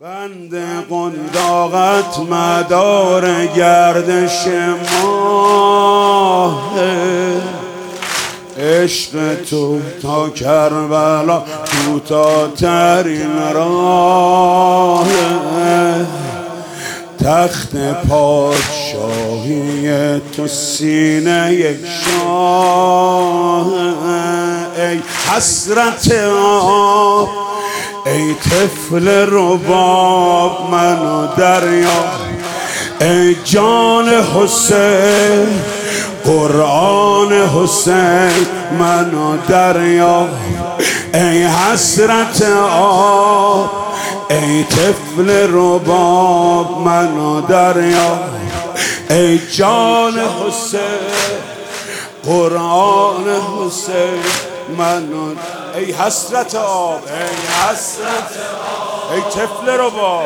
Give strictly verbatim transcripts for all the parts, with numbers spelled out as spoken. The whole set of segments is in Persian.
بند قنداقت مدار گردش ماه، عشق تو تا کربلا کوتاه‌ترین راه، تخت پادشاهی تو سینه شاه. ای حسرت آب، ای طفل رباب منو دریا، ای جان حسین قرآن حسین منو دریا. ای حسرت آب، ای طفل رباب منو دریا، ای جان حسین قرآن حسین منو. ای حسرت آب، ای حسرت آب، ای طفل رباب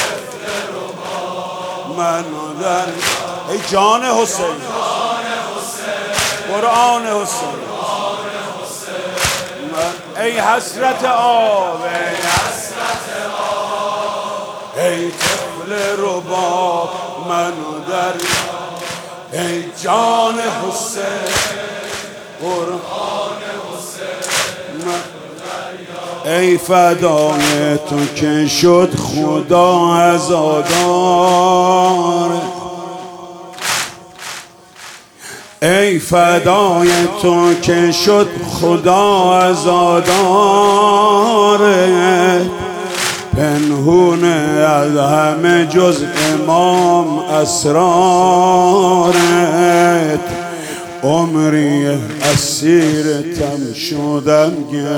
منو دریا، ای جان حسین قرآن حسین. ای حسرت آب، ای حسرت آب، ای طفل رباب منو دریا، ای جان حسین قرآن حسین. ای فدای تو که شد خدا عزادار، ای فدای تو که شد خدا عزادار، پنهونه از همه جز امام اسرارت. عمری اسیر تم شدم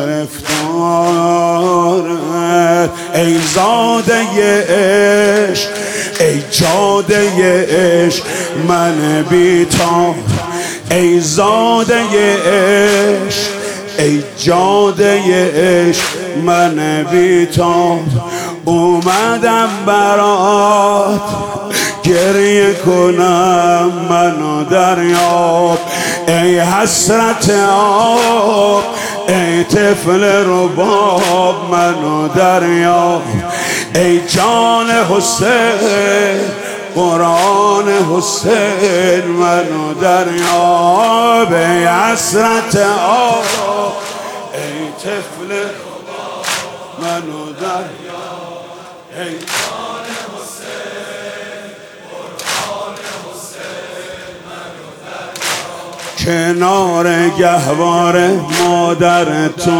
گرفتارت. ای زاده عشق، ای جاده عشق من بی‌تاب، ای زاده عشق، ای جاده عشق من بی‌تاب. اومدم برات گریه کنم منو دریاب، ای حسرت آب، ای طفل رباب منو دریاب، ای جان حسین قرآن حسین منو دریاب. ای حسرت آب، ای طفل رباب منو دریاب، ای جان حسین قرآن حسین منو دریاب. کنار گهواره مادر تو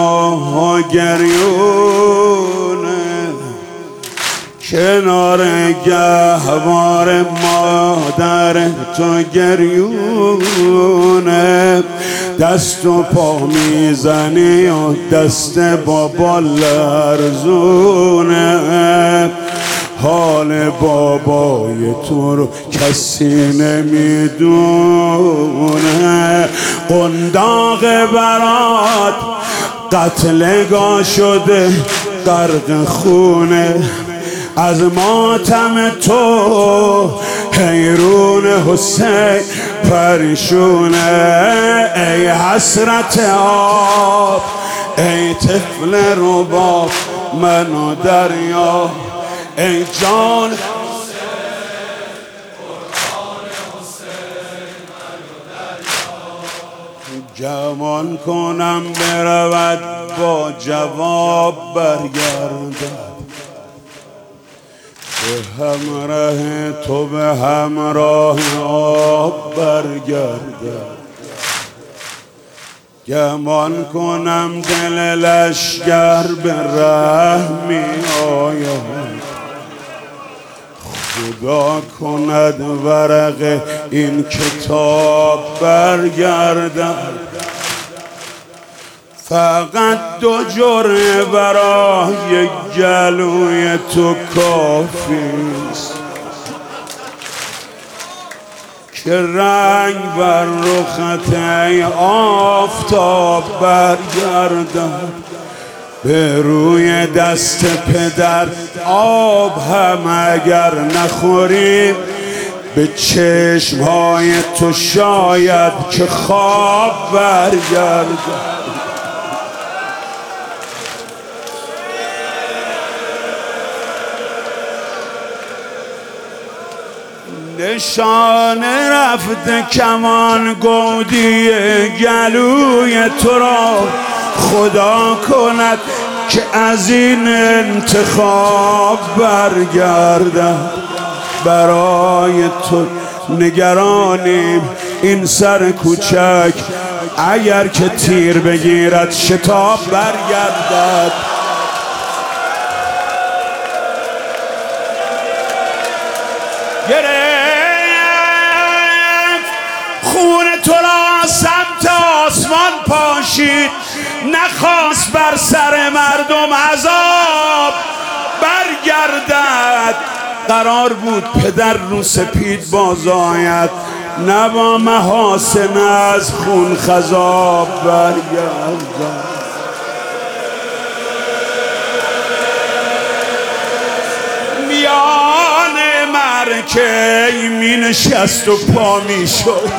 گریونه، کنار گهواره مادر تو گریونه. دست و پا میزنی و دست بابا لرزونه، حال بابای تو رو کسی نمیدونه. قنداق برات قتلگاه شده غرق خونه، از ماتم تو حیرون حسین پریشونه. ای حسرت آب، ای طفل رباب منو دریا، ای جان حسین قرآن حسین منو دریا. گمان کنم برود با جواب برگردد، به همراه تو به همراه آب برگردد. گمان کنم دل لشگر به ره می آید، خدا کند ورق این کتاب برگردد. فقط دو جرعه برای گلوی تو کافیست که رنگ بر رخت ای آفتاب برگردد. به روی دست پدر آب هم اگر نخوریم، به چشمهای تو شاید که خواب برگردد. نشانه رفته کمان گودی گلوی تو را خدا کند که از این انتخاب برگردد. برای تو نگرانیم این سر کوچک، اگر که تیر بگیرد شتاب برگردد. گرفت خون تو را سمت آسمان پاشید، نخواست بر سر مردم عذاب برگردد. قرار بود پدر رو سپید باز آید، نه با محاسن از خون خضاب برگردد. که می نشست و پا می شد،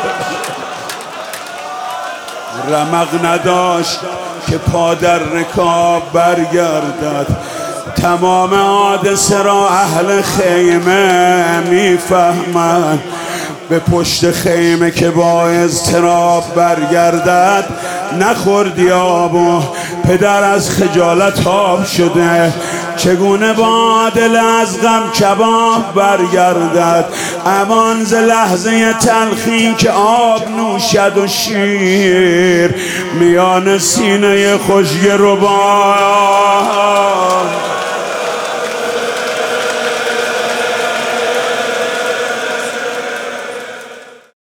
رمق نداشت که پا در رکاب برگردد. تمام حادثه را اهل خیمه می فهمند، به پشت خیمه که با اضطراب برگردد. نخوردی آب و پدر از خجالت آب شده، چگونه با دل از غم کباب برگردد. امان ز لحظه تلخی که آب نوشد و شیر میان سینه خوشگل رباب